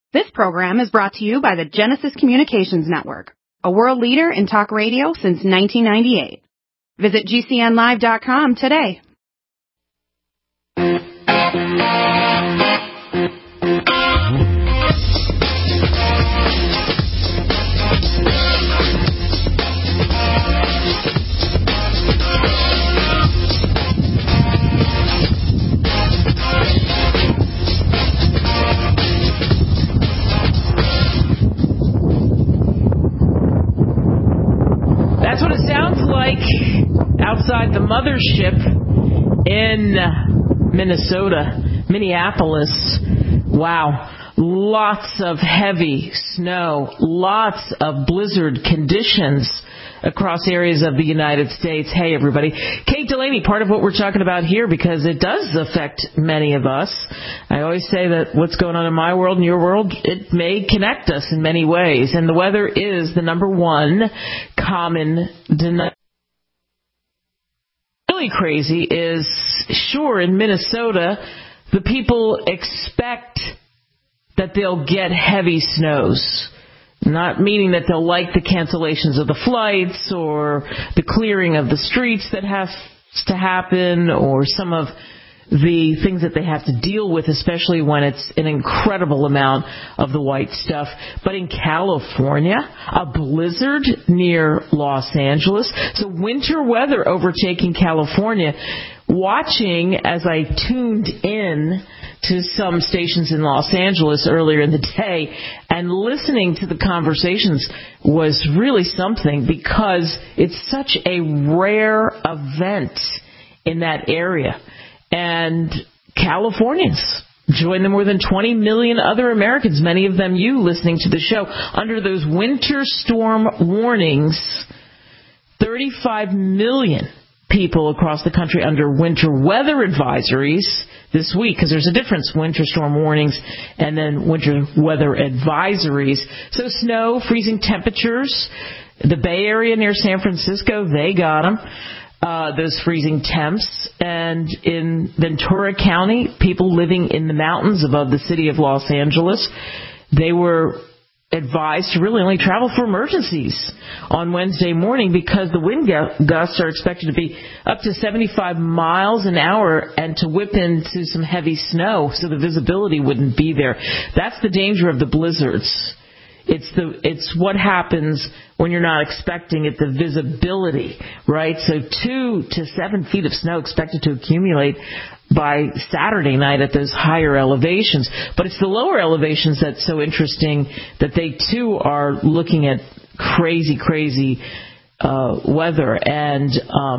This program is brought to you by the Genesis Communications Network, a world leader in talk radio since 1998. Visit GCNlive.com today. That's what it sounds like outside the mothership in Minnesota, Minneapolis. Wow. Lots of heavy snow, lots of blizzard conditions across areas of the United States. Hey, everybody. Kate Delaney, part of what we're talking about here, because it does affect many of us. I always say that what's going on in my world and your world, it may connect us in many ways. And the weather is the number one common denominator. Really crazy is, sure, in Minnesota, the people expect that they'll get heavy snows. Not meaning that they'll like the cancellations of the flights or the clearing of the streets that has to happen or some of the things that they have to deal with, especially when it's an incredible amount of the white stuff. But in California, a blizzard near Los Angeles. So winter weather overtaking California. Watching as I tuned in to some stations in Los Angeles earlier in the day and listening to the conversations was really something, because it's such a rare event in that area. And Californians join the more than 20 million other Americans, many of them you listening to the show, under those winter storm warnings. 35 million people across the country under winter weather advisories this week, because there's a difference, winter storm warnings and then winter weather advisories. So snow, freezing temperatures. The Bay Area near San Francisco, they got them. Those freezing temps. And in Ventura County, people living in the mountains above the city of Los Angeles, they were advised to really only travel for emergencies on Wednesday morning, because the wind gusts are expected to be up to 75 miles an hour and to whip into some heavy snow, so the visibility wouldn't be there. That's the danger of the blizzards. It's what happens when you're not expecting it, the visibility, right? So 2 to 7 feet of snow expected to accumulate by Saturday night at those higher elevations. But it's the lower elevations that's so interesting, that they too are looking at crazy weather. And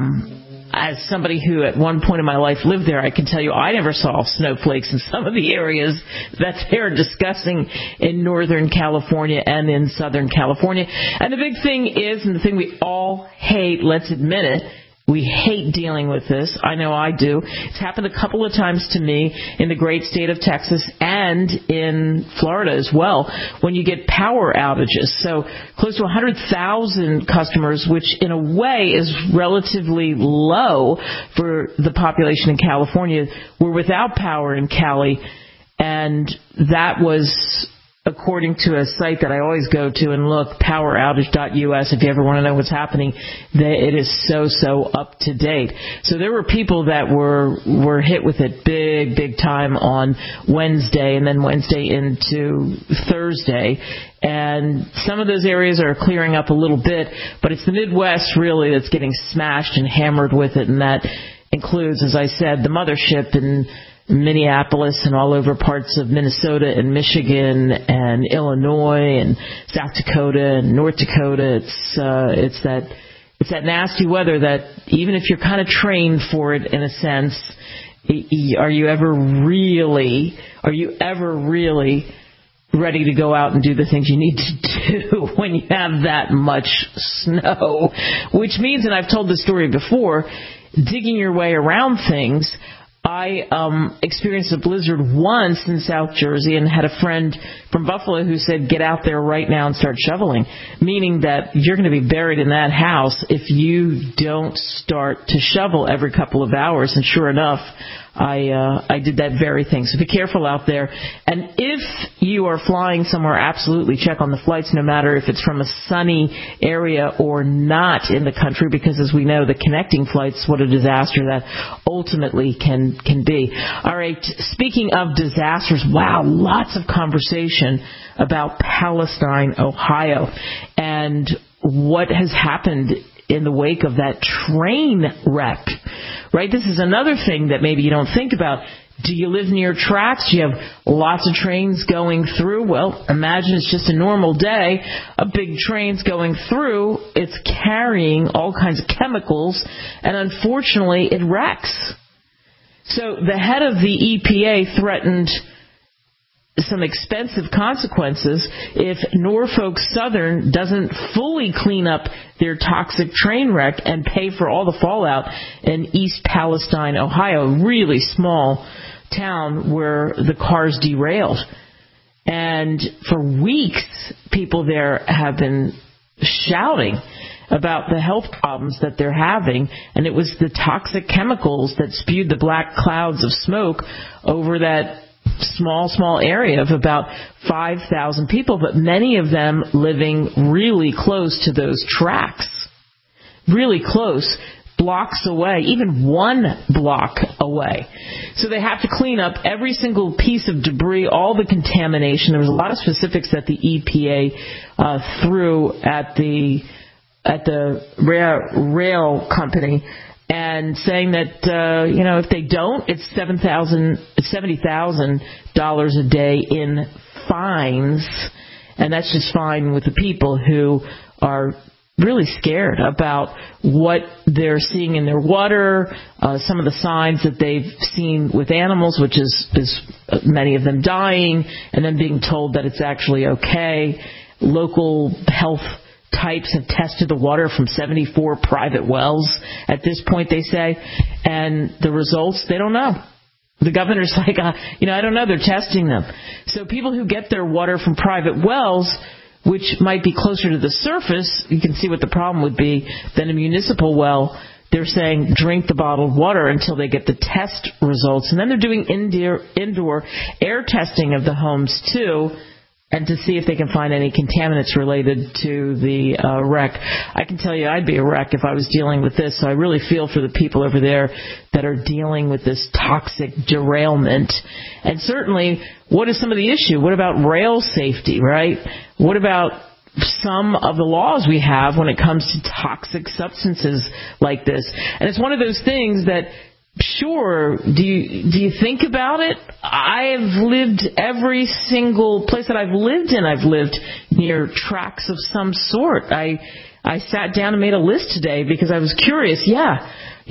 as somebody who at one point in my life lived there, I can tell you I never saw snowflakes in some of the areas that they're discussing in Northern California and in Southern California. And the big thing is, and the thing we all hate, let's admit it, we hate dealing with this. I know I do. It's happened a couple of times to me in the great state of Texas and in Florida as well, when you get power outages. So close to 100,000 customers, which in a way is relatively low for the population in California, were without power in Cali. And that was, according to a site that I always go to and look, poweroutage.us, if you ever want to know what's happening, it is so up to date. So there were people that were hit with it big time on Wednesday, and then Wednesday into Thursday. And some of those areas are clearing up a little bit, but it's the Midwest really that's getting smashed and hammered with it, and that includes, as I said, the mothership in Minneapolis and all over parts of Minnesota and Michigan and Illinois and South Dakota and North Dakota. It's that nasty weather that even if you're kind of trained for it in a sense, are you ever really ready to go out and do the things you need to do when you have that much snow? Which means, and I've told this story before, digging your way around things. I experienced a blizzard once in South Jersey and had a friend from Buffalo who said, get out there right now and start shoveling, meaning that you're going to be buried in that house if you don't start to shovel every couple of hours. And sure enough, I did that very thing. So be careful out there. And if you are flying somewhere, absolutely check on the flights, no matter if it's from a sunny area or not in the country, because as we know, the connecting flights, what a disaster that ultimately can be. All right, speaking of disasters, wow, lots of conversation about Palestine, Ohio, and what has happened in the wake of that train wreck, right? This is another thing that maybe you don't think about. Do you live near tracks? Do you have lots of trains going through? Well, imagine it's just a normal day. A big train's going through. It's carrying all kinds of chemicals, and unfortunately, it wrecks. So the head of the EPA threatened some expensive consequences if Norfolk Southern doesn't fully clean up their toxic train wreck and pay for all the fallout in East Palestine, Ohio, a really small town where the cars derailed. And for weeks, people there have been shouting about the health problems that they're having, and it was the toxic chemicals that spewed the black clouds of smoke over that small area of about 5,000 people, but many of them living really close to those tracks, really close, blocks away, even 1 block away. So they have to clean up every single piece of debris, all the contamination. There was a lot of specifics that the EPA threw at the rail company, and saying that, if they don't, it's $70,000 a day in fines. And that's just fine with the people who are really scared about what they're seeing in their water, some of the signs that they've seen with animals, which is many of them dying, and then being told that it's actually okay. Local health types have tested the water from 74 private wells at this point, they say, and the results, they don't know. The governor's like, I don't know, they're testing them. So people who get their water from private wells, which might be closer to the surface, you can see what the problem would be, than a municipal well, they're saying drink the bottled water until they get the test results. And then they're doing indoor air testing of the homes, too, and to see if they can find any contaminants related to the wreck. I can tell you I'd be a wreck if I was dealing with this, so I really feel for the people over there that are dealing with this toxic derailment. And certainly, what is some of the issue? What about rail safety, right? What about some of the laws we have when it comes to toxic substances like this? And it's one of those things that, sure, do you think about it? I have lived every single place that I've lived in. I've lived near tracks of some sort. I sat down and made a list today because I was curious. Yeah,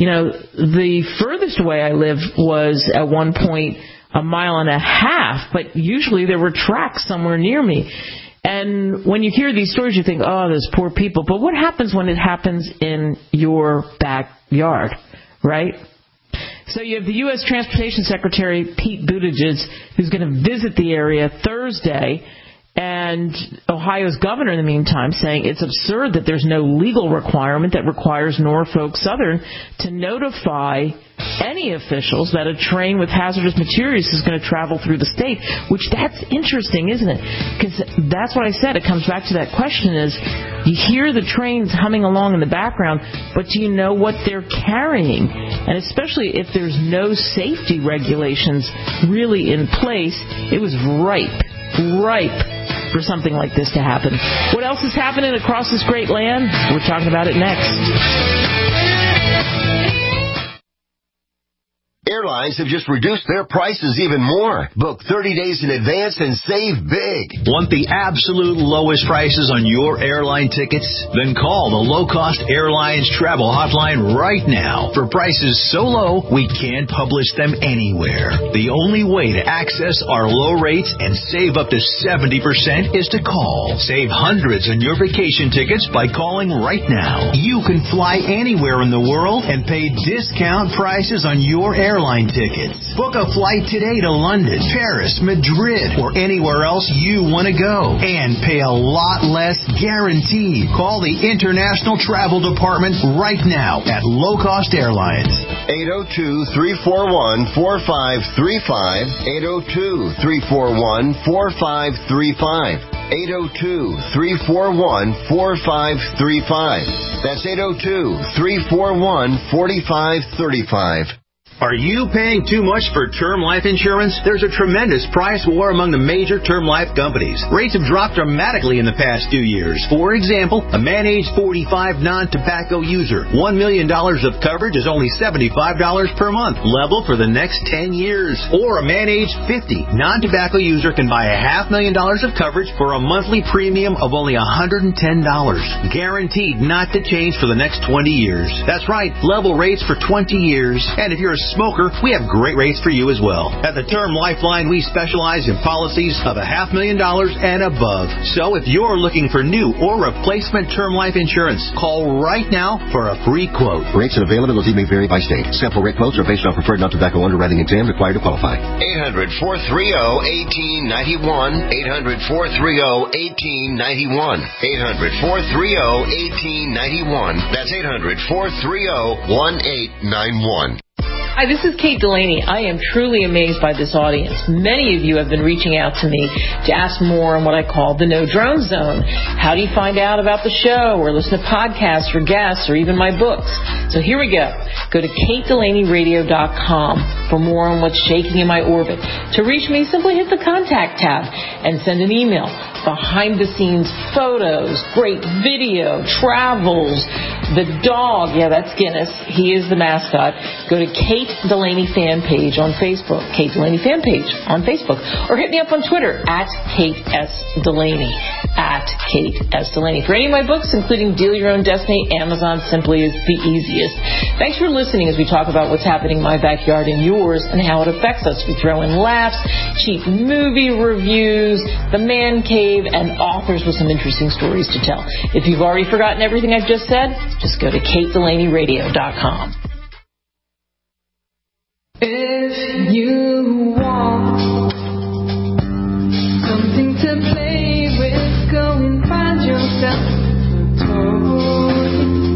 the furthest away I lived was at one point 1.5 miles, but usually there were tracks somewhere near me. And when you hear these stories, you think, oh, those poor people. But what happens when it happens in your backyard, right? So you have the U.S. Transportation Secretary, Pete Buttigieg, who's going to visit the area Thursday, and Ohio's governor in the meantime saying it's absurd that there's no legal requirement that requires Norfolk Southern to notify any officials that a train with hazardous materials is going to travel through the state, which that's interesting, isn't it? Because that's what I said. It comes back to that question is, you hear the trains humming along in the background, but do you know what they're carrying? And especially if there's no safety regulations really in place, it was ripe for something like this to happen. What else is happening across this great land? We're talking about it next. Airlines have just reduced their prices even more. Book 30 days in advance and save big. Want the absolute lowest prices on your airline tickets? Then call the Low Cost Airlines Travel Hotline right now. For prices so low, we can't publish them anywhere. The only way to access our low rates and save up to 70% is to call. Save hundreds on your vacation tickets by calling right now. You can fly anywhere in the world and pay discount prices on your airline airline tickets. Book a flight today to London, Paris, Madrid, or anywhere else you want to go. And pay a lot less guaranteed. Call the International Travel Department right now at Low Cost Airlines. 802-341-4535. 802-341-4535. 802-341-4535. That's 802-341-4535. Are you paying too much for term life insurance? There's a tremendous price war among the major term life companies. Rates have dropped dramatically in the past 2 years. For example, a man age 45 non-tobacco user, $1 million of coverage is only $75 per month, level for the next 10 years. Or a man age 50 non-tobacco user can buy $500,000 of coverage for a monthly premium of only $110, guaranteed not to change for the next 20 years. That's right, level rates for 20 years. And if you're a smoker, we have great rates for you as well. At the Term Lifeline, we specialize in policies of $500,000 and above. So if you're looking for new or replacement term life insurance, call right now for a free quote. Rates and availability may vary by state. Sample rate quotes are based on preferred non-tobacco underwriting exam required to qualify. 800-430-1891. 800-430-1891. 800-430-1891. That's 800-430-1891. Hi, this is Kate Delaney. I am truly amazed by this audience. Many of you have been reaching out to me to ask more on what I call the No Drone Zone. How do you find out about the show or listen to podcasts or guests or even my books? So here we go. Go to KateDelaneyRadio.com for more on what's shaking in my orbit. To reach me, simply hit the contact tab and send an email. Behind-the-scenes photos, great video, travels, the dog. Yeah, that's Guinness. He is the mascot. Go to Kate Delaney fan page on Facebook. Kate Delaney fan page on Facebook. Or hit me up on Twitter at Kate S. Delaney. At Kate S. Delaney. For any of my books, including Deal Your Own Destiny, Amazon simply is the easiest. Thanks for listening as we talk about what's happening in my backyard and yours and how it affects us. We throw in laughs, cheap movie reviews, the man cave, and authors with some interesting stories to tell. If you've already forgotten everything I've just said, just go to KateDelaneyRadio.com. If you want something to play with, go and find yourself a toy.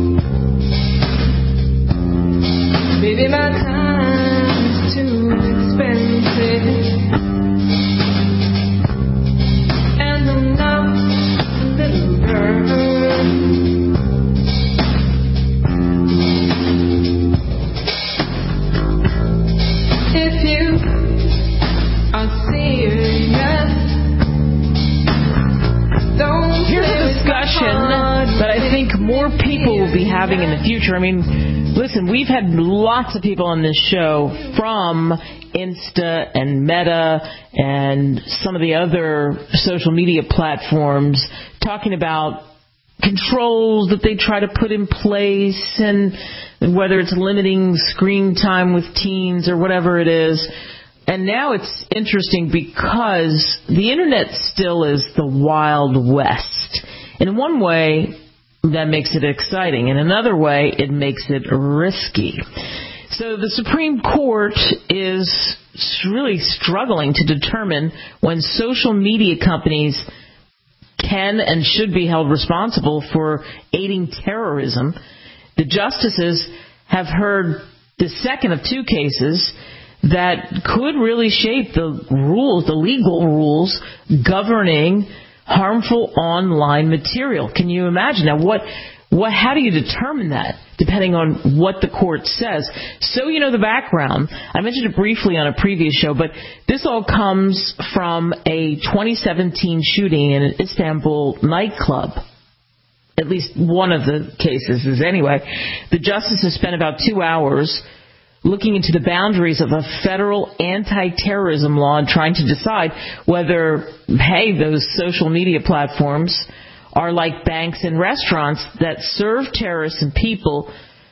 Baby, my time is too expensive, and I'm not a little girl. If you are serious, don't. Here's a discussion that I think more people will be having in the future. I mean, listen, we've had lots of people on this show from Insta and Meta and some of the other social media platforms talking about controls that they try to put in place, and whether it's limiting screen time with teens or whatever it is. And now it's interesting because the internet still is the Wild West. In one way, that makes it exciting. In another way, it makes it risky. So the Supreme Court is really struggling to determine when social media companies can and should be held responsible for aiding terrorism. The justices have heard the second of two cases that could really shape the rules, the legal rules governing harmful online material. Can you imagine? Now, how do you determine that, depending on what the court says? So you know the background. I mentioned it briefly on a previous show, but this all comes from a 2017 shooting in an Istanbul nightclub. At least one of the cases is anyway. The justices spent about 2 hours looking into the boundaries of a federal anti-terrorism law and trying to decide whether, hey, those social media platforms are like banks and restaurants that serve terrorists and people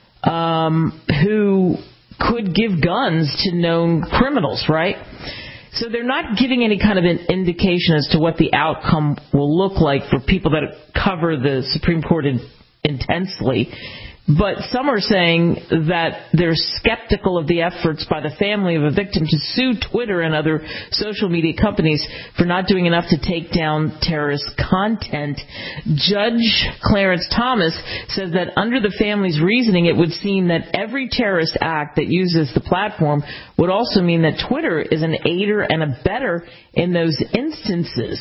who could give guns to known criminals, right? So they're not giving any kind of an indication as to what the outcome will look like for people that cover the Supreme Court intensely. But some are saying that they're skeptical of the efforts by the family of a victim to sue Twitter and other social media companies for not doing enough to take down terrorist content. Judge Clarence Thomas says that under the family's reasoning, it would seem that every terrorist act that uses the platform would also mean that Twitter is an aider and abettor in those instances.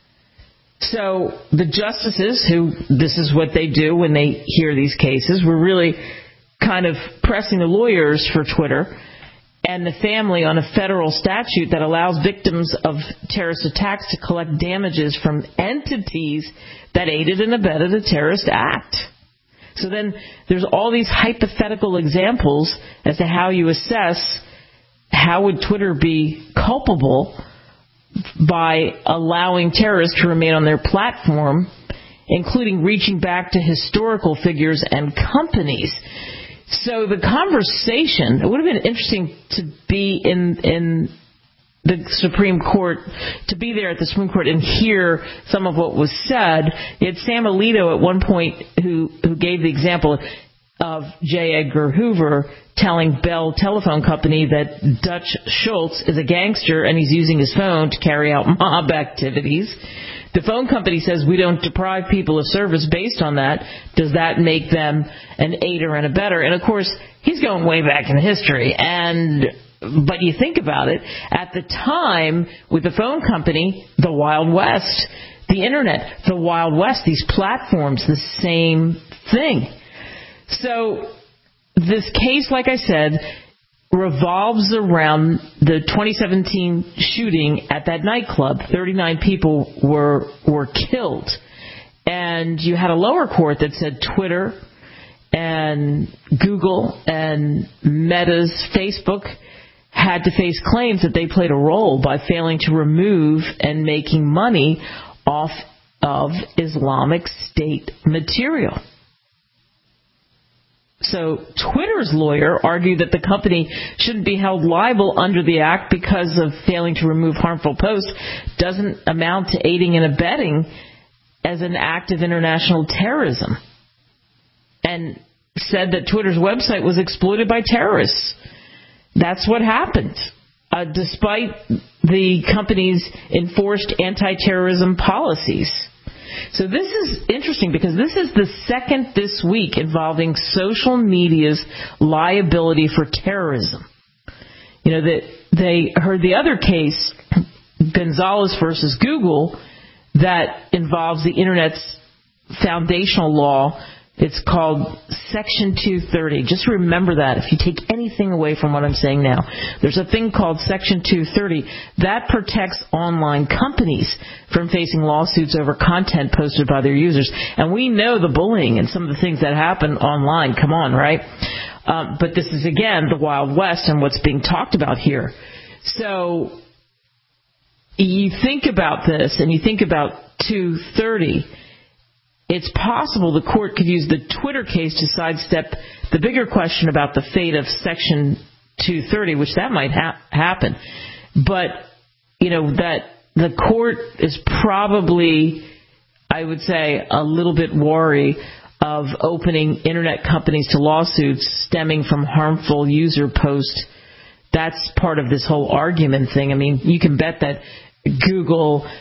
So the justices, who this is what they do when they hear these cases, were really kind of pressing the lawyers for Twitter and the family on a federal statute that allows victims of terrorist attacks to collect damages from entities that aided and abetted a terrorist act. So then there's all these hypothetical examples as to how you assess how would Twitter be culpable by allowing terrorists to remain on their platform, including reaching back to historical figures and companies. So the conversation, it would have been interesting to be in the Supreme Court, to be there at the Supreme Court and hear some of what was said. You had Sam Alito at one point who gave the example of J. Edgar Hoover telling Bell Telephone Company that Dutch Schultz is a gangster and he's using his phone to carry out mob activities. The phone company says we don't deprive people of service based on that. Does that make them an aider and abettor? And of course, he's going way back in history. But you think about it, at the time with the phone company, the Wild West, the Internet, the Wild West, these platforms, the same thing. So this case, like I said, revolves around the 2017 shooting at that nightclub. 39 people were killed. And you had a lower court that said Twitter and Google and Meta's Facebook had to face claims that they played a role by failing to remove and making money off of Islamic State material. So Twitter's lawyer argued that the company shouldn't be held liable under the act because of failing to remove harmful posts doesn't amount to aiding and abetting as an act of international terrorism, and said that Twitter's website was exploited by terrorists. That's what happened, despite the company's enforced anti-terrorism policies. So this is interesting because this is the second this week involving social media's liability for terrorism. You know, they heard the other case, Gonzalez versus Google, that involves the Internet's foundational law. It's called Section 230. Just remember that if you take anything away from what I'm saying now. There's a thing called Section 230 that protects online companies from facing lawsuits over content posted by their users. And we know the bullying and some of the things that happen online. Come on, right? But this is, again, the Wild West and what's being talked about here. So you think about this and you think about 230. It's possible the court could use the Twitter case to sidestep the bigger question about the fate of Section 230, which that might happen. But, you know, that the court is probably, I would say, a little bit wary of opening Internet companies to lawsuits stemming from harmful user posts. That's part of this whole argument thing. I mean, you can bet that Google,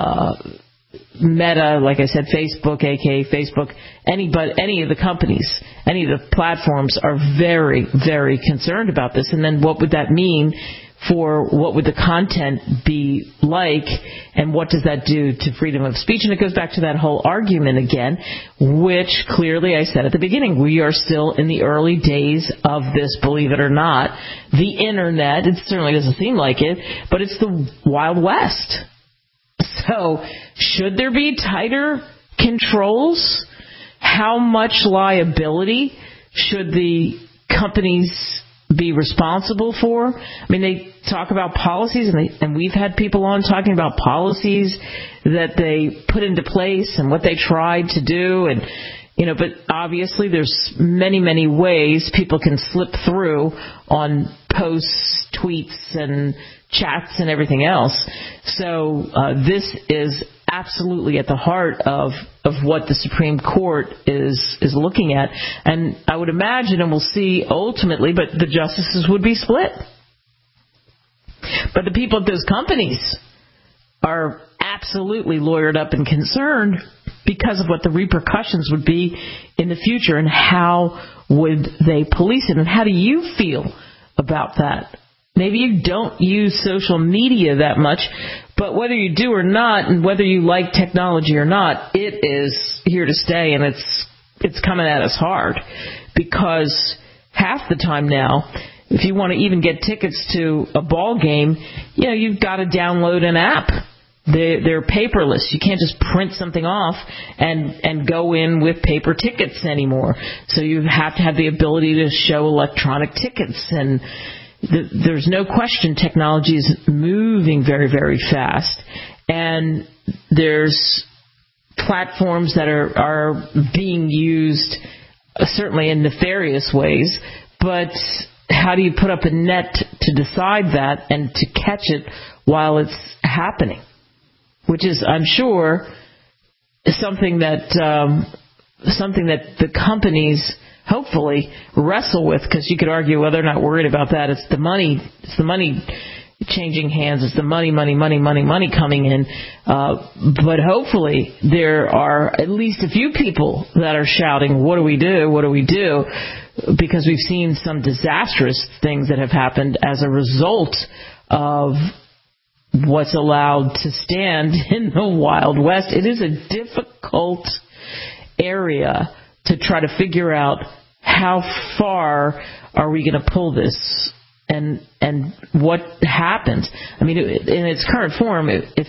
Meta, like I said, Facebook, aka Facebook, any of the companies, any of the platforms are very, very concerned about this. And then what would that mean for what would the content be like, and what does that do to freedom of speech? And it goes back to that whole argument again, which clearly I said at the beginning, we are still in the early days of this, believe it or not. The Internet, it certainly doesn't seem like it, but it's the Wild West. So, should there be tighter controls? How much liability should the companies be responsible for? I mean, they talk about policies, and we've had people on talking about policies that they put into place and what they tried to do, and you know, but obviously there's many, many ways people can slip through on posts, tweets, and chats and everything else. So this is absolutely at the heart of what the Supreme Court is looking at. And I would imagine, and we'll see ultimately, but the justices would be split. But the people at those companies are absolutely lawyered up and concerned because of what the repercussions would be in the future and how would they police it. And how do you feel about that? Maybe you don't use social media that much, but whether you do or not, and whether you like technology or not, it is here to stay, and it's coming at us hard. Because half the time now, if you want to even get tickets to a ball game, you've got to download an app. They're paperless. You can't just print something off and go in with paper tickets anymore. So you have to have the ability to show electronic tickets. And there's no question technology is moving very, very fast. And there's platforms that are being used certainly in nefarious ways. But how do you put up a net to decide that and to catch it while it's happening? Which is, I'm sure, something that the companies hopefully wrestle with, because you could argue, well, they're not worried about that. It's the money changing hands. It's the money coming in. But hopefully there are at least a few people that are shouting, what do we do? What do we do? Because we've seen some disastrous things that have happened as a result of what's allowed to stand in the Wild West. It is a difficult area to try to figure out how far are we going to pull this and what happens. I mean, in its current form,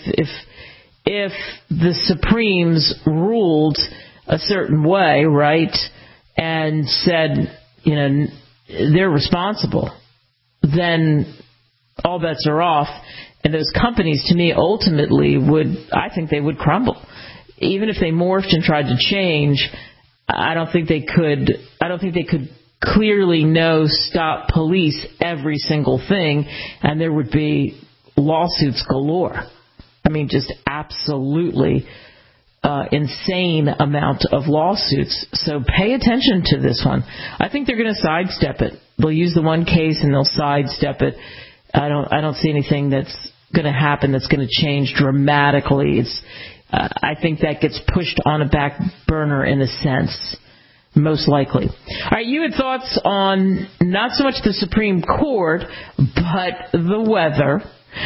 if the Supremes ruled a certain way, right, and said, they're responsible, then all bets are off. And those companies, to me, ultimately I think they would crumble. Even if they morphed and tried to change, I don't think they could clearly stop police every single thing, and there would be lawsuits galore. I mean, just absolutely insane amount of lawsuits. So pay attention to this one. I think they're going to sidestep it. They'll use the one case and they'll sidestep it. I don't see anything that's going to happen that's going to change dramatically. I think that gets pushed on a back burner in a sense, most likely. All right, you had thoughts on not so much the Supreme Court, but the weather.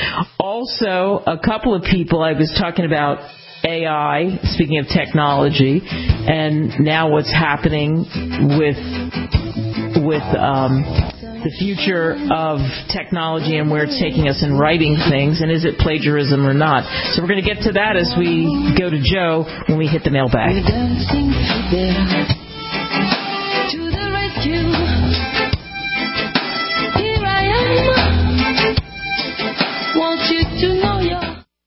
Also, a couple of people, I was talking about AI, speaking of technology, and now what's happening with the future of technology and where it's taking us in writing things, and is it plagiarism or not? So we're going to get to that as we go to Joe when we hit the mailbag. We're dancing there to the rescue. Here I am. Want you to know you're.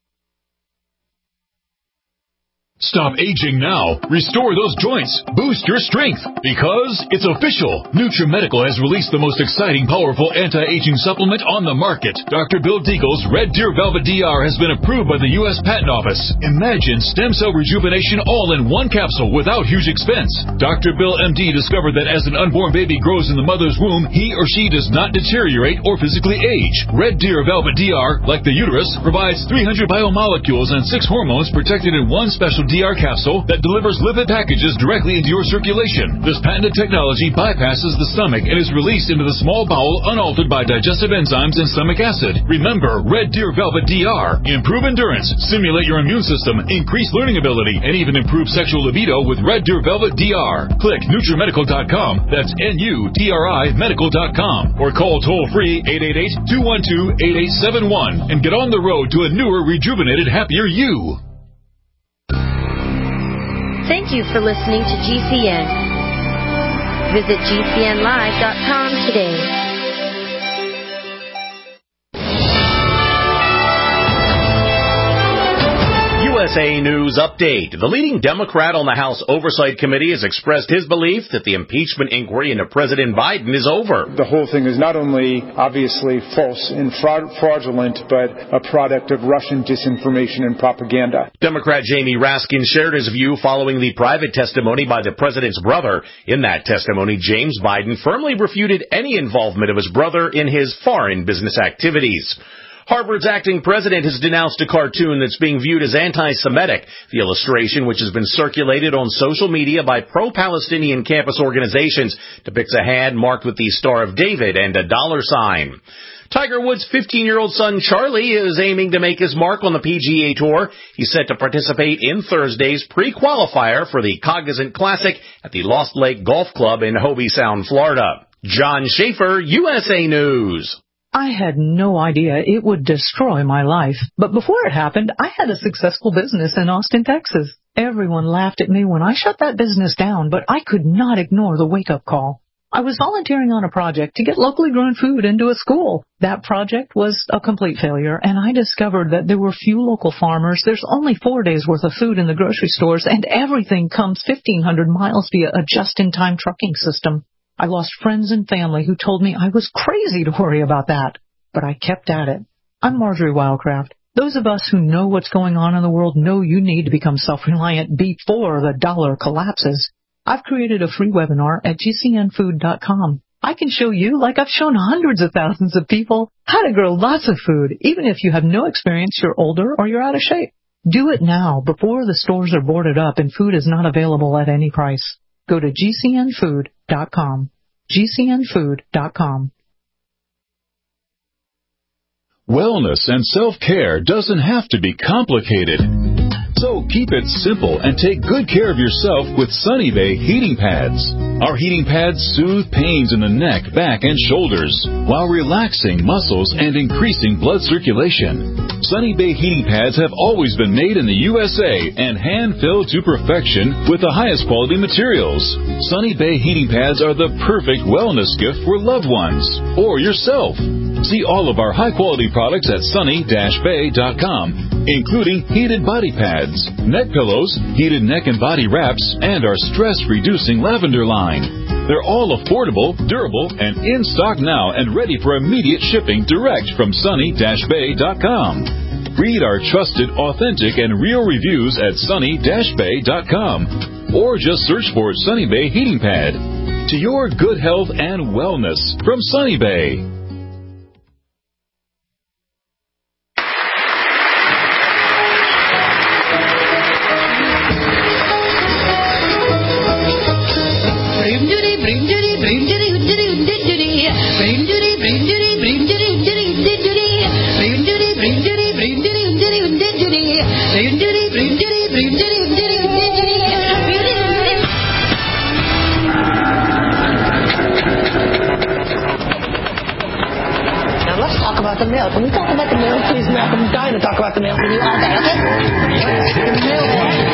Stop aging now. Restore those joints. Boost your strength. Because it's official. NutriMedical has released the most exciting, powerful anti-aging supplement on the market. Dr. Bill Deagle's Red Deer Velvet DR has been approved by the U.S. Patent Office. Imagine stem cell rejuvenation all in one capsule without huge expense. Dr. Bill MD discovered that as an unborn baby grows in the mother's womb, he or she does not deteriorate or physically age. Red Deer Velvet DR, like the uterus, provides 300 biomolecules and 6 hormones protected in one special DR capsule that delivers lipid packages directly into your circulation. This patented technology bypasses the stomach and is released into the small bowel unaltered by digestive enzymes and stomach acid. Remember, Red Deer Velvet DR. Improve endurance, stimulate your immune system, increase learning ability, and even improve sexual libido with Red Deer Velvet DR. Click NutriMedical.com. That's NUTRI Medical.com. Or call toll-free 888-212-8871 and get on the road to a newer, rejuvenated, happier you. Thank you for listening to GCN. Visit GCNlive.com today. USA News Update. The leading Democrat on the House Oversight Committee has expressed his belief that the impeachment inquiry into President Biden is over. The whole thing is not only obviously false and fraudulent, but a product of Russian disinformation and propaganda. Democrat Jamie Raskin shared his view following the private testimony by the president's brother. In that testimony, James Biden firmly refuted any involvement of his brother in his foreign business activities. Harvard's acting president has denounced a cartoon that's being viewed as anti-Semitic. The illustration, which has been circulated on social media by pro-Palestinian campus organizations, depicts a hand marked with the Star of David and a $sign. Tiger Woods' 15-year-old son Charlie is aiming to make his mark on the PGA Tour. He's set to participate in Thursday's pre-qualifier for the Cognizant Classic at the Lost Lake Golf Club in Hobie Sound, Florida. John Schaefer, USA News. I had no idea it would destroy my life. But before it happened, I had a successful business in Austin, Texas. Everyone laughed at me when I shut that business down, but I could not ignore the wake-up call. I was volunteering on a project to get locally grown food into a school. That project was a complete failure, and I discovered that there were few local farmers. There's only 4 days' worth of food in the grocery stores, and everything comes 1,500 miles via a just-in-time trucking system. I lost friends and family who told me I was crazy to worry about that. But I kept at it. I'm Marjorie Wildcraft. Those of us who know what's going on in the world know you need to become self-reliant before the dollar collapses. I've created a free webinar at gcnfood.com. I can show you, like I've shown hundreds of thousands of people, how to grow lots of food, even if you have no experience, you're older, or you're out of shape. Do it now, before the stores are boarded up and food is not available at any price. Go to gcnfood.com. gcnfood.com. Wellness and self-care doesn't have to be complicated. So keep it simple and take good care of yourself with Sunny Bay heating pads. Our heating pads soothe pains in the neck, back, and shoulders while relaxing muscles and increasing blood circulation. Sunny Bay heating pads have always been made in the USA and hand-filled to perfection with the highest quality materials. Sunny Bay heating pads are the perfect wellness gift for loved ones or yourself. See all of our high-quality products at sunny-bay.com, including heated body pads, neck pillows, heated neck and body wraps, and our stress-reducing lavender line. They're all affordable, durable, and in stock now and ready for immediate shipping direct from sunny-bay.com. Read our trusted, authentic, and real reviews at sunny-bay.com, or just search for Sunny Bay Heating Pad. To your good health and wellness from Sunny Bay. The mail. Can we talk about the mail, please, Malcolm? I'm dying to talk about the mail with you all day, okay? The mail.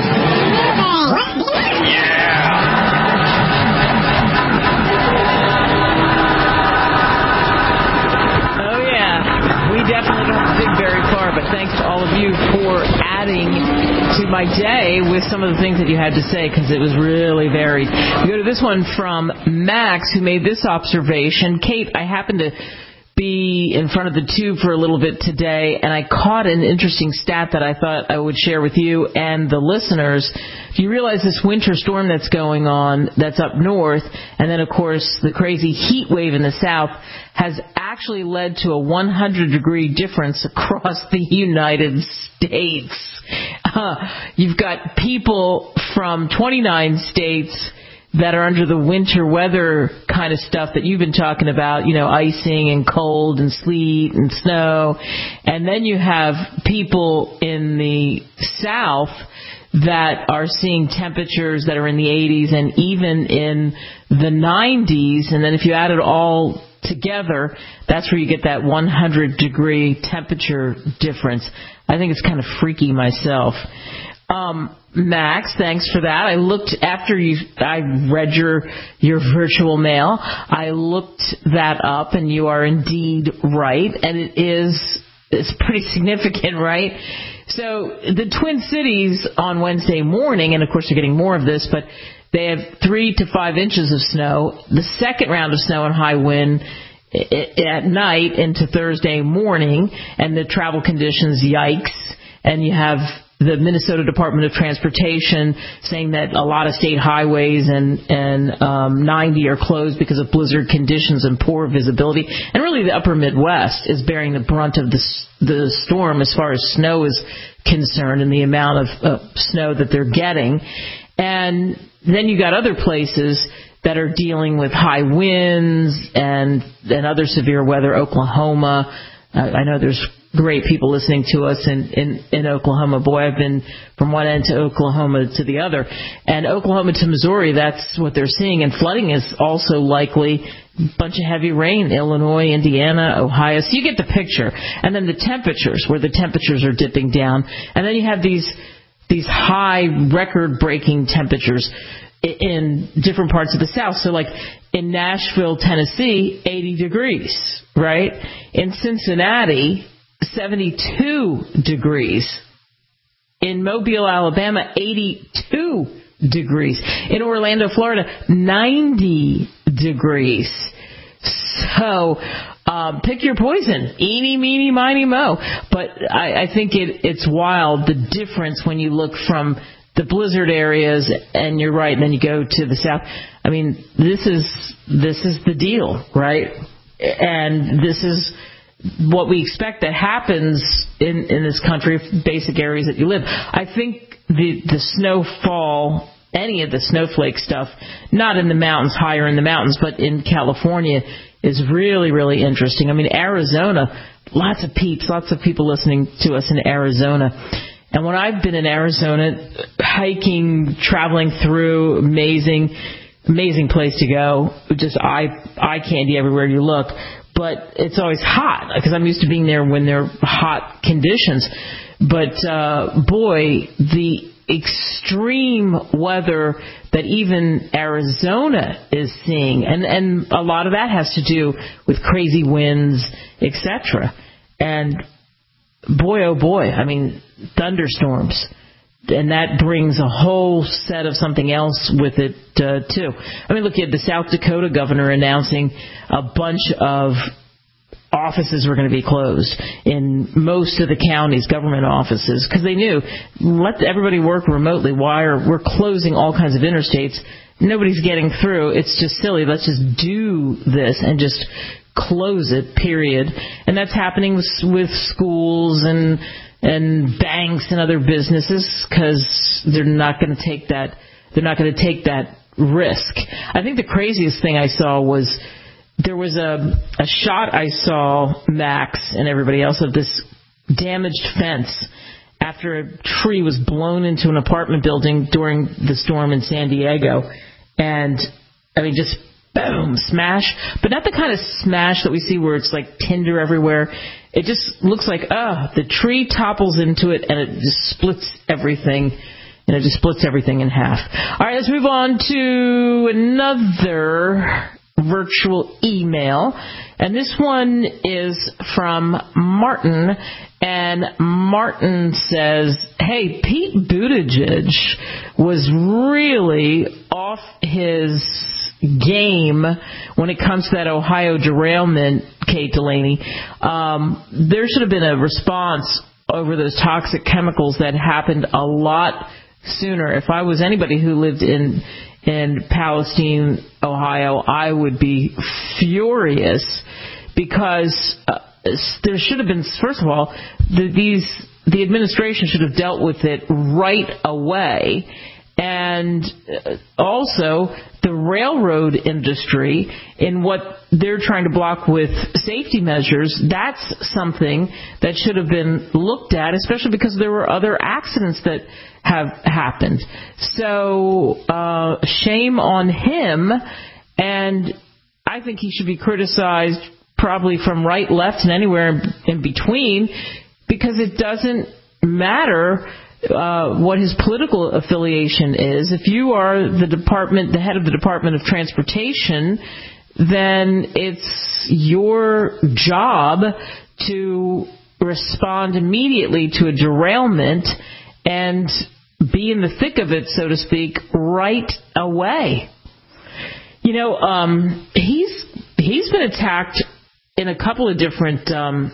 Oh, yeah. We definitely got to dig very far, but thanks to all of you for adding to my day with some of the things that you had to say, because it was really varied. We go to this one from Max, who made this observation. Kate, I happened to be in front of the tube for a little bit today, and I caught an interesting stat that I thought I would share with you and the listeners. Do you realize this winter storm that's going on, that's up north, and then, of course, the crazy heat wave in the south has actually led to a 100-degree difference across the United States. You've got people from 29 states that are under the winter weather kind of stuff that you've been talking about, you know, icing and cold and sleet and snow. And then you have people in the south that are seeing temperatures that are in the 80s and even in the 90s. And then if you add it all together, that's where you get that 100-degree temperature difference. I think it's kind of freaky myself. Max, thanks for that. I looked after I read your virtual mail. I looked that up, and you are indeed right. And it is is pretty significant, right? So the Twin Cities on Wednesday morning, and of course they're getting more of this, but they have 3 to 5 inches of snow. The second round of snow and high wind at night into Thursday morning, and the travel conditions, yikes. And you have the Minnesota Department of Transportation saying that a lot of state highways and 90 are closed because of blizzard conditions and poor visibility. And really the upper Midwest is bearing the brunt of the storm as far as snow is concerned and the amount of snow that they're getting. And then you got other places that are dealing with high winds and other severe weather. Oklahoma, I know there's great people listening to us in Oklahoma. Boy, I've been from one end to Oklahoma to the other. And Oklahoma to Missouri, that's what they're seeing. And flooding is also likely. A bunch of heavy rain, Illinois, Indiana, Ohio. So you get the picture. And then the temperatures, where the temperatures are dipping down. And then you have these high record-breaking temperatures in different parts of the South. So like in Nashville, Tennessee, 80 degrees, right? In Cincinnati, 72 degrees. In Mobile, Alabama, 82 degrees. In Orlando, Florida, 90 degrees. So pick your poison. Eeny, meeny, miny, mo. But I think it's wild, the difference when you look from the blizzard areas, and you're right, and then you go to the south. I mean, this is the deal, right? And this is what we expect that happens in this country, basic areas that you live. I think the snowfall, any of the snowflake stuff, not in the mountains, higher in the mountains, but in California, is really, really interesting. I mean, Arizona, lots of people listening to us in Arizona. And when I've been in Arizona, hiking, traveling through, amazing place to go. Just eye candy everywhere you look. But it's always hot, because I'm used to being there when they're hot conditions. But, boy, the extreme weather that even Arizona is seeing, and a lot of that has to do with crazy winds, etc. And boy, oh boy, I mean, thunderstorms. And that brings a whole set of something else with it, too. I mean, look, you had the South Dakota governor announcing a bunch of offices were going to be closed in most of the counties, government offices, because they knew, let everybody work remotely. We're closing all kinds of interstates. Nobody's getting through. It's just silly. Let's just do this and just close it, period. And that's happening with schools and banks and other businesses, because they're not going to take that. They're not going to take that risk. I think the craziest thing I saw was there was a shot I saw, Max and everybody else, of this damaged fence after a tree was blown into an apartment building during the storm in San Diego. And I mean, just boom, smash, but not the kind of smash that we see where it's like tinder everywhere. It just looks like, the tree topples into it and it just splits everything, and it just splits everything in half. All right, let's move on to another virtual email, and this one is from Martin, and Martin says, hey, Pete Buttigieg was really off his game when it comes to that Ohio derailment, Kate Delaney. There should have been a response over those toxic chemicals that happened a lot sooner. If I was anybody who lived in Palestine, Ohio, I would be furious, because there should have been, first of all, the administration should have dealt with it right away. And also the railroad industry, in what they're trying to block with safety measures, that's something that should have been looked at, especially because there were other accidents that have happened. So shame on him, and I think he should be criticized probably from right, left, and anywhere in between, because it doesn't matter what his political affiliation is. If you are the head of the Department of Transportation, then it's your job to respond immediately to a derailment and be in the thick of it, so to speak, right away. You know, he's been attacked in a couple of different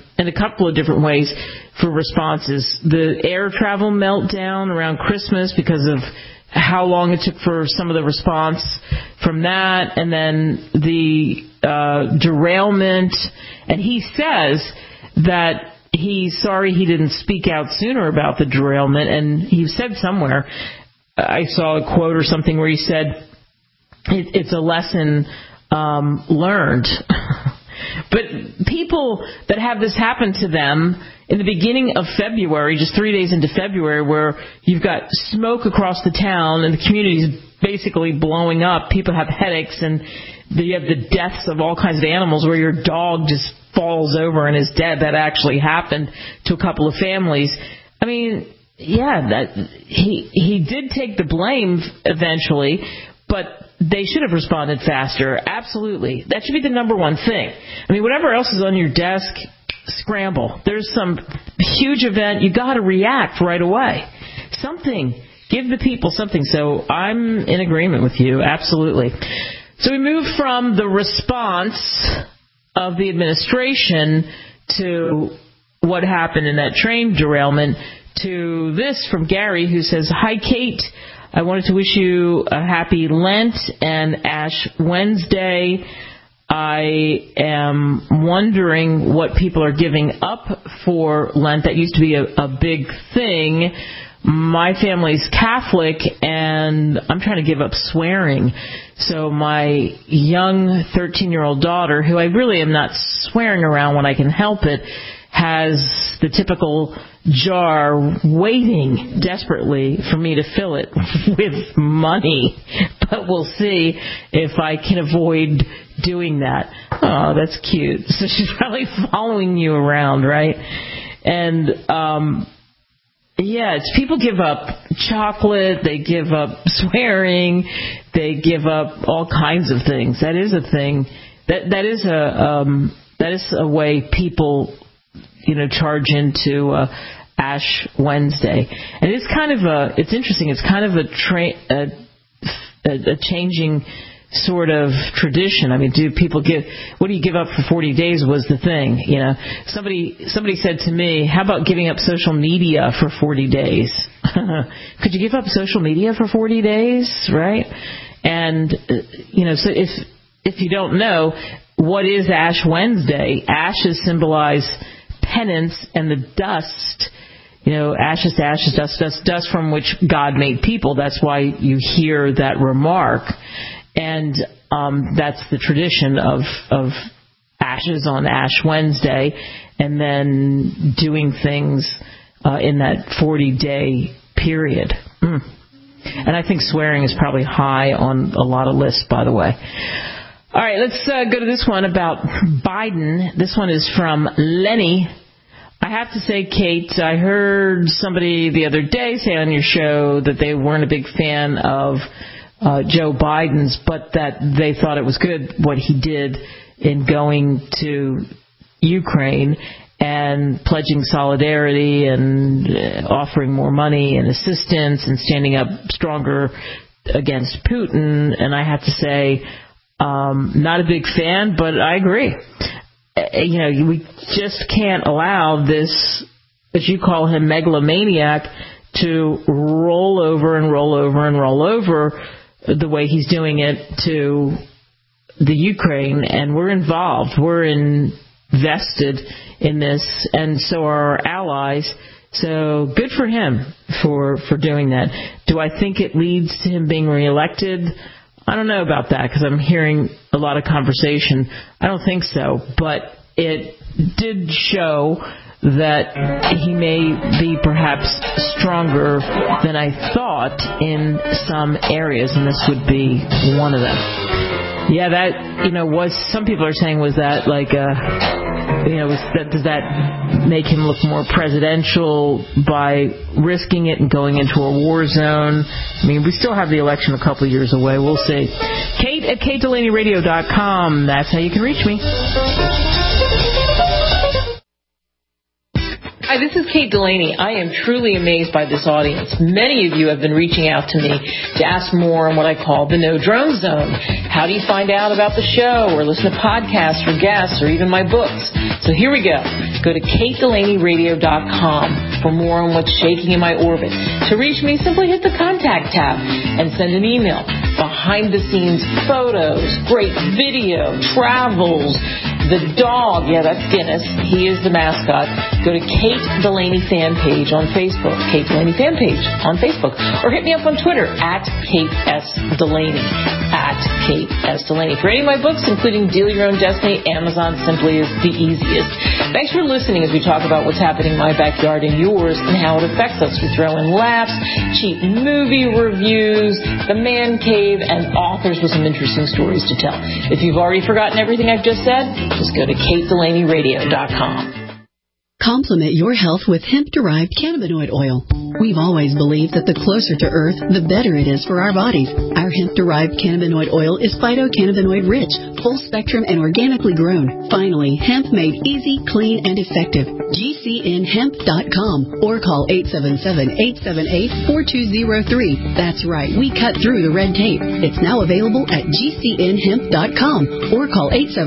ways for responses. The air travel meltdown around Christmas because of how long it took for some of the response from that, and then the derailment. And he says that he's sorry he didn't speak out sooner about the derailment. And he said somewhere, I saw a quote or something where he said, it's a lesson learned. But people that have this happen to them in the beginning of February, just 3 days into February, where you've got smoke across the town and the community's basically blowing up, people have headaches, and you have the deaths of all kinds of animals where your dog just falls over and is dead. That actually happened to a couple of families. I mean, yeah, he did take the blame eventually, but they should have responded faster. Absolutely. That should be the number one thing. I mean, whatever else is on your desk, scramble. There's some huge event. You got to react right away. Something. Give the people something. So I'm in agreement with you. Absolutely. So we move from the response of the administration to what happened in that train derailment to this from Gary, who says, "Hi, Kate. I wanted to wish you a happy Lent and Ash Wednesday. I am wondering what people are giving up for Lent. That used to be a big thing. My family's Catholic, and I'm trying to give up swearing. So my young 13-year-old daughter, who I really am not swearing around when I can help it, has the typical jar waiting desperately for me to fill it with money. But we'll see if I can avoid doing that." Oh, that's cute. So she's probably following you around, right? And, yeah, it's people give up chocolate, they give up swearing, they give up all kinds of things. That is a thing. That is a way people, charge into Ash Wednesday. And it's kind of it's interesting. It's kind of a changing sort of tradition. I mean, what do you give up for 40 days was the thing, Somebody said to me, how about giving up social media for 40 days? Could you give up social media for 40 days, right? And, so if you don't know, what is Ash Wednesday? Ashes symbolize penance, and the dust, ashes to ashes, dust from which God made people. That's why you hear that remark. And that's the tradition of ashes on Ash Wednesday, and then doing things in that 40-day period. And I think swearing is probably high on a lot of lists, by the way. All right, let's go to this one about Biden. This one is from Lenny. I have to say, Kate, I heard somebody the other day say on your show that they weren't a big fan of Joe Biden's, but that they thought it was good what he did in going to Ukraine and pledging solidarity and offering more money and assistance and standing up stronger against Putin. And I have to say, not a big fan, but I agree. We just can't allow this, as you call him, megalomaniac, to roll over and roll over and roll over the way he's doing it to the Ukraine. And we're involved. We're invested in this, and so are our allies. So good for him for doing that. Do I think it leads to him being reelected? I don't know about that, because I'm hearing a lot of conversation. I don't think so, but it did show that he may be perhaps stronger than I thought in some areas, and this would be one of them. Yeah, that, was, some people are saying, was that like does that make him look more presidential by risking it and going into a war zone? I mean, we still have the election a couple of years away. We'll see. Kate at KateDelaneyRadio.com. That's how you can reach me. Hi, this is Kate Delaney. I am truly amazed by this audience. Many of you have been reaching out to me to ask more on what I call the No Drone Zone. How do you find out about the show or listen to podcasts or guests or even my books? So here we go. Go to KateDelaneyRadio.com for more on what's shaking in my orbit. To reach me, simply hit the contact tab and send an email. Behind-the-scenes photos, great video, travels, the dog, yeah, that's Guinness. He is the mascot. Go to Kate Delaney fan page on Facebook. Kate Delaney fan page on Facebook. Or hit me up on Twitter at Kate S. Delaney. At Kate S. Delaney. For any of my books, including Deal Your Own Destiny, Amazon simply is the easiest. Thanks for listening as we talk about what's happening in my backyard and yours and how it affects us. We throw in laughs, cheap movie reviews, the man cave, and authors with some interesting stories to tell. If you've already forgotten everything I've just said, just go to KateDelaneyRadio.com. Complement your health with hemp-derived cannabinoid oil. We've always believed that the closer to Earth, the better it is for our bodies. Our hemp-derived cannabinoid oil is phytocannabinoid-rich, full-spectrum, and organically grown. Finally, hemp made easy, clean, and effective. GCNhemp.com or call 877-878-4203. That's right, we cut through the red tape. It's now available at GCNhemp.com or call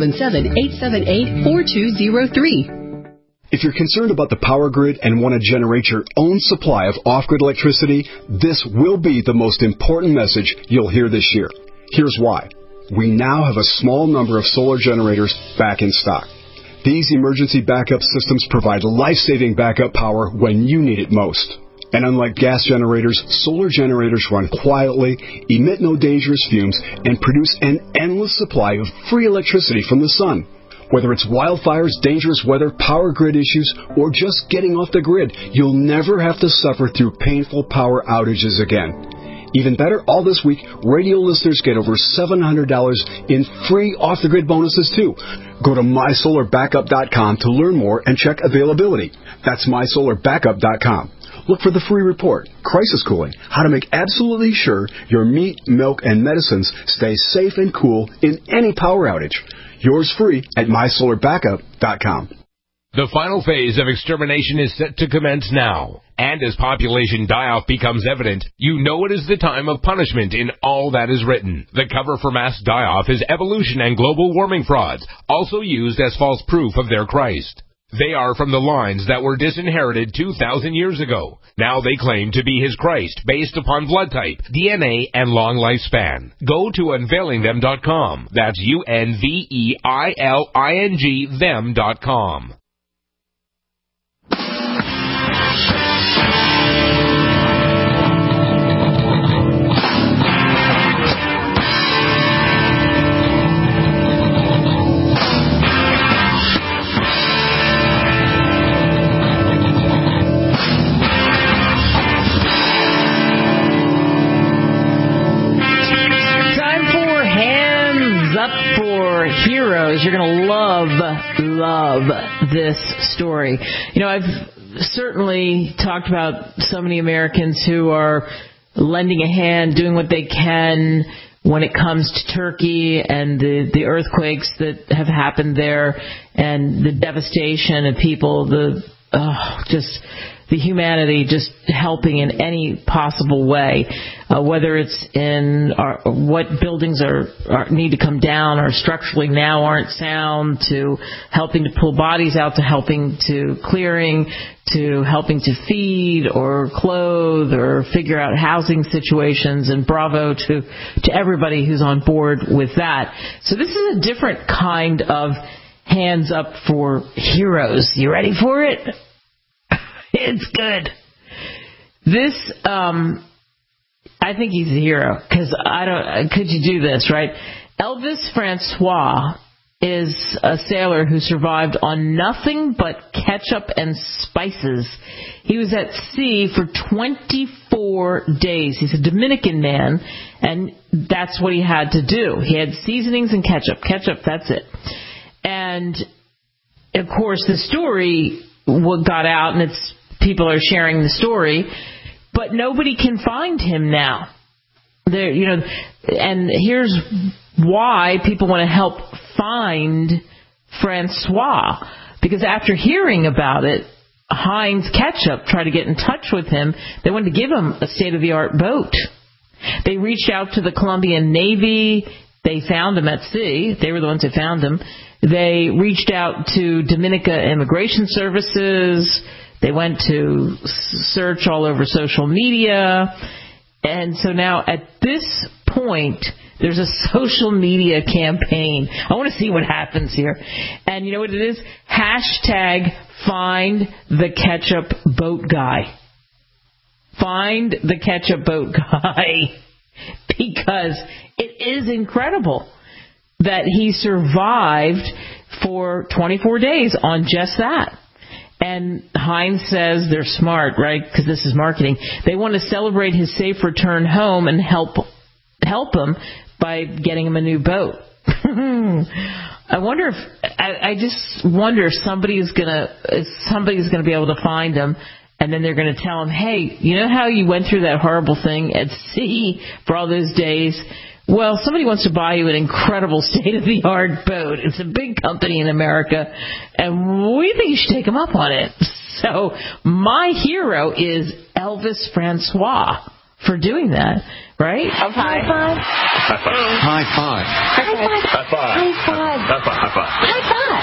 877-878-4203. If you're concerned about the power grid and want to generate your own supply of off-grid electricity, this will be the most important message you'll hear this year. Here's why. We now have a small number of solar generators back in stock. These emergency backup systems provide life-saving backup power when you need it most. And unlike gas generators, solar generators run quietly, emit no dangerous fumes, and produce an endless supply of free electricity from the sun. Whether it's wildfires, dangerous weather, power grid issues, or just getting off the grid, you'll never have to suffer through painful power outages again. Even better, all this week, radio listeners get over $700 in free off-the-grid bonuses, too. Go to MySolarBackup.com to learn more and check availability. That's MySolarBackup.com. Look for the free report, Crisis Cooling, how to make absolutely sure your meat, milk, and medicines stay safe and cool in any power outage. Yours free at MySolarBackup.com. The final phase of extermination is set to commence now. And as population die-off becomes evident, you know it is the time of punishment in all that is written. The cover for mass die-off is evolution and global warming frauds, also used as false proof of their Christ. They are from the lines that were disinherited 2,000 years ago. Now they claim to be his Christ based upon blood type, DNA, and long lifespan. Go to unveilingthem.com. That's UNVEILING them.com. Heroes. You're going to love this story. You know, I've certainly talked about so many Americans who are lending a hand, doing what they can when it comes to Turkey and the earthquakes that have happened there and the devastation of people, just the humanity, just helping in any possible way, whether it's in what buildings need to come down or structurally now aren't sound, to helping to pull bodies out, to helping to clearing, to helping to feed or clothe or figure out housing situations, and bravo to everybody who's on board with that. So this is a different kind of hands up for heroes. You ready for it? It's good. This, I think he's a hero, because could you do this, right? Elvis Francois is a sailor who survived on nothing but ketchup and spices. He was at sea for 24 days. He's a Dominican man, and that's what he had to do. He had seasonings and ketchup. Ketchup, that's it. And, of course, the story got out, and people are sharing the story, but nobody can find him now. And here's why people want to help find Francois, because after hearing about it, Heinz Ketchup tried to get in touch with him. They wanted to give him a state-of-the-art boat. They reached out to the Colombian Navy. They found him at sea. They were the ones who found him. They reached out to Dominica Immigration Services. They went to search all over social media. And so now at this point, there's a social media campaign. I want to see what happens here. And you know what it is? Hashtag find the ketchup boat guy. Find the ketchup boat guy. Because it is incredible that he survived for 24 days on just that. And Heinz says they're smart, right? Because this is marketing. They want to celebrate his safe return home and help him by getting him a new boat. I just wonder if somebody's gonna be able to find him, and then they're going to tell him, hey, you know how you went through that horrible thing at sea for all those days? Well, somebody wants to buy you an incredible state-of-the-art boat. It's a big company in America, and we think you should take them up on it. So my hero is Elvis Francois for doing that, right? High five. High five. High five. High five. High five. High five. High five. High five.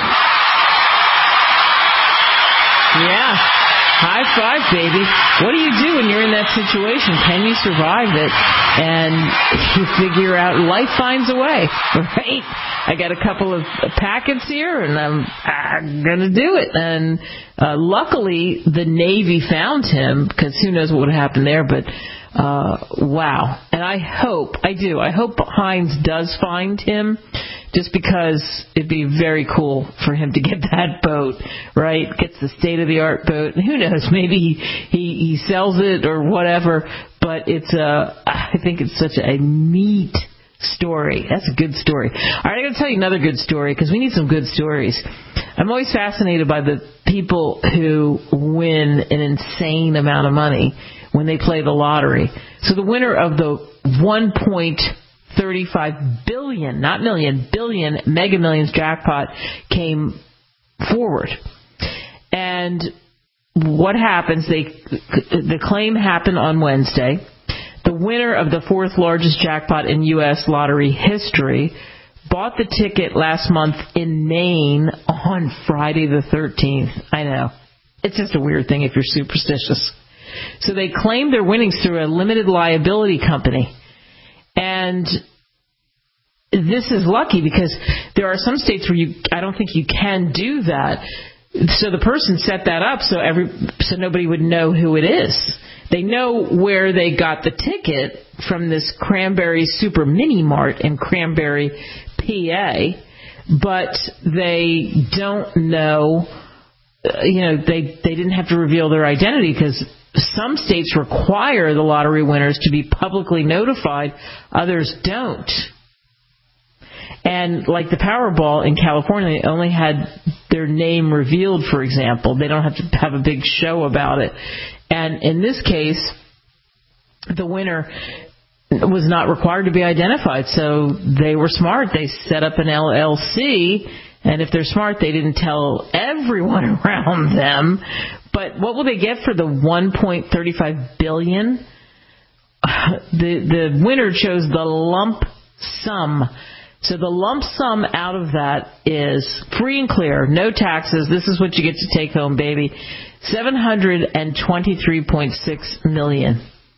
Yeah. High five, baby. What do you do when you're in that situation? Can you survive it? And you figure out life finds a way, right? I got a couple of packets here, and I'm going to do it. And luckily, the Navy found him, because who knows what would happen there. But, wow. And I hope Heinz does find him, just because it'd be very cool for him to get that boat, right? Gets the state-of-the-art boat. And who knows, maybe he sells it or whatever. But I think it's such a neat story. That's a good story. All right, I'm going to tell you another good story, because we need some good stories. I'm always fascinated by the people who win an insane amount of money when they play the lottery. So the winner of the 1.35 billion, not million, billion Mega Millions jackpot came forward. And what happens, the claim happened on Wednesday. The winner of the fourth largest jackpot in U.S. lottery history bought the ticket last month in Maine on Friday the 13th. I know. It's just a weird thing if you're superstitious. So they claimed their winnings through a limited liability company. And this is lucky, because there are some states where I don't think you can do that. So the person set that up so nobody would know who it is. They know where they got the ticket from this Cranberry Super Mini Mart in Cranberry, PA, but they don't know, they didn't have to reveal their identity, because some states require the lottery winners to be publicly notified, others don't. And like the Powerball in California, they only had their name revealed, for example. They don't have to have a big show about it. And in this case, the winner was not required to be identified. So they were smart. They set up an LLC. And if they're smart, they didn't tell everyone around them. But what will they get for the $1.35 billion? The winner chose the lump sum. So the lump sum out of that is free and clear, no taxes. This is what you get to take home, baby. $723.6 million.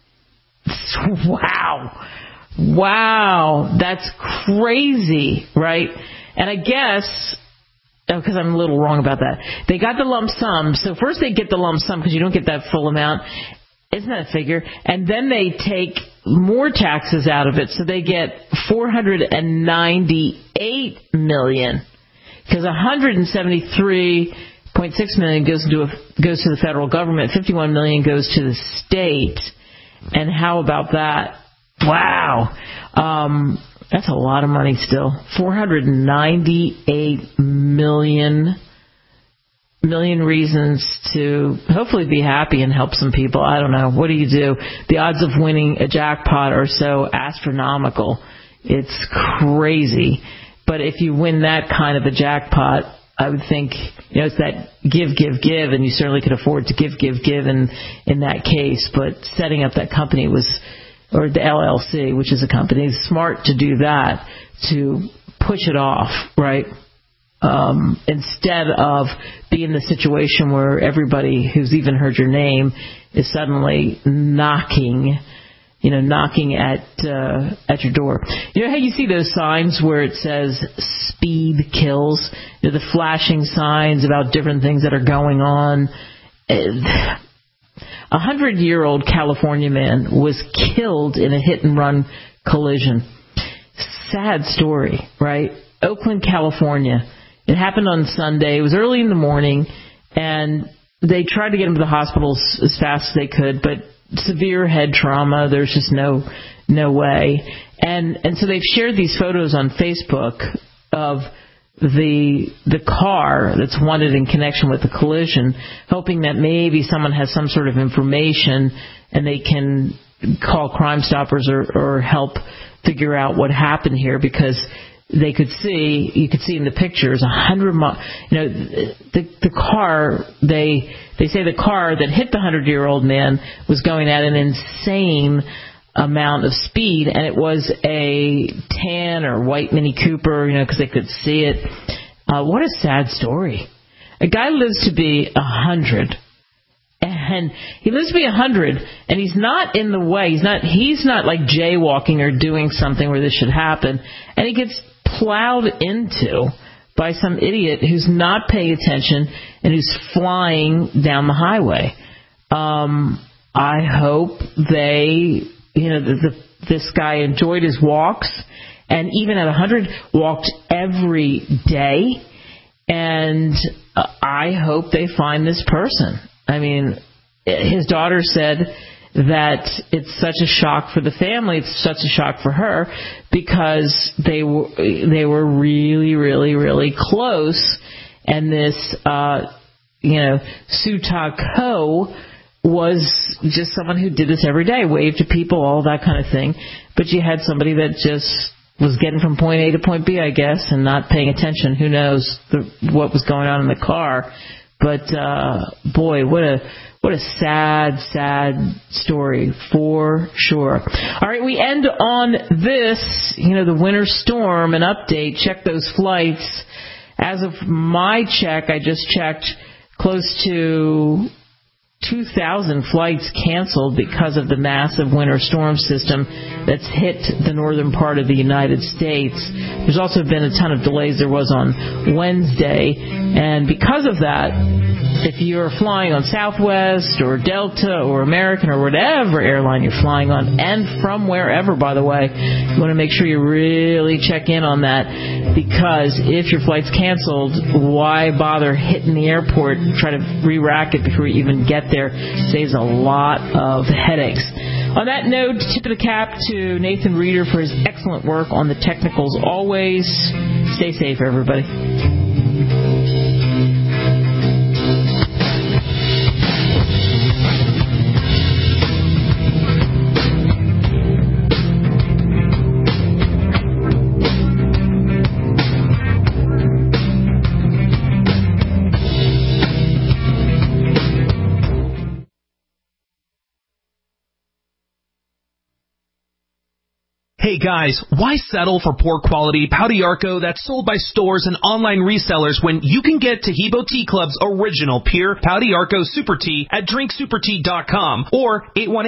Wow. That's crazy, right? And I guess, because I'm a little wrong about that, they got the lump sum. So first they get the lump sum, because you don't get that full amount. Isn't that a figure? And then they take more taxes out of it, so they get $498 million, because $173.6 million goes to the federal government, $51 million goes to the state. And how about that? Wow, that's a lot of money still. $498 million reasons to hopefully be happy and help some people. I don't know. What do you do? The odds of winning a jackpot are so astronomical. It's crazy. But if you win that kind of a jackpot, I would think, it's that give, and you certainly could afford to give in that case. But setting up that company or the LLC, which is a company, is smart to do that, to push it off, right? Instead of be in the situation where everybody who's even heard your name is suddenly knocking at your door. You know how you see those signs where it says speed kills? The flashing signs about different things that are going on. 100-year-old California man was killed in a hit-and-run collision. Sad story, right? Oakland, California. It happened on Sunday. It was early in the morning, and they tried to get him to the hospital as fast as they could, but severe head trauma. There's just no way. And so they've shared these photos on Facebook of the car that's wanted in connection with the collision, hoping that maybe someone has some sort of information and they can call Crime Stoppers or help figure out what happened here, because you could see in the pictures 100 miles. The car, they say the car that hit the 100-year-old man was going at an insane amount of speed, and it was a tan or white Mini Cooper, because they could see it. What a sad story. A guy lives to be 100. And he lives to be 100, and he's not in the way. He's not like jaywalking or doing something where this should happen. And he gets plowed into by some idiot who's not paying attention and who's flying down the highway. I hope this guy enjoyed his walks, and even at 100, walked every day. And I hope they find this person. I mean, his daughter said that it's such a shock for the family, it's such a shock for her, because they were really, really, really close, and this Sutak Ho was just someone who did this every day, waved to people, all that kind of thing. But you had somebody that just was getting from point A to point B, I guess, and not paying attention. Who knows what was going on in the car? But boy, what a sad story for sure. All right, we end on this, the winter storm, an update. Check those flights. As of my check, I just checked, close to 2,000 flights canceled because of the massive winter storm system that's hit the northern part of the United States. There's also been a ton of delays. There was on Wednesday. And because of that, if you're flying on Southwest or Delta or American or whatever airline you're flying on, and from wherever, by the way, you want to make sure you really check in on that, because if your flight's canceled, why bother hitting the airport and try to re-rack it before you even get there? Saves a lot of headaches. On that note, tip of the cap to Nathan Reeder for his excellent work on the technicals always. Stay safe, everybody. Hey guys, why settle for poor quality Pau d'Arco that's sold by stores and online resellers when you can get Taheebo Tea Club's original pure Pau d'Arco Super Tea at drinksupertea.com or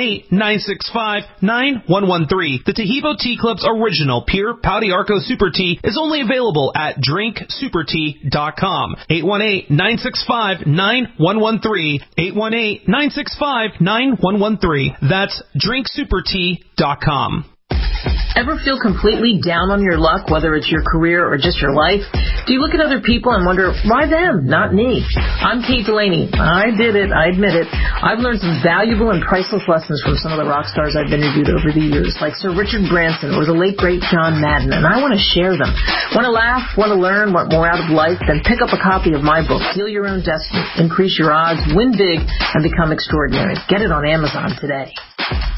818-965-9113. The Taheebo Tea Club's original pure Pau d'Arco Super Tea is only available at drinksupertea.com. 818-965-9113. 818-965-9113. That's drinksupertea.com. Ever feel completely down on your luck, whether it's your career or just your life? Do you look at other people and wonder, why them, not me? I'm Kate Delaney. I did it. I admit it. I've learned some valuable and priceless lessons from some of the rock stars I've interviewed over the years, like Sir Richard Branson or the late, great John Madden, and I want to share them. Want to laugh? Want to learn? Want more out of life? Then pick up a copy of my book, Deal Your Own Destiny. Increase your odds, win big, and become extraordinary. Get it on Amazon today.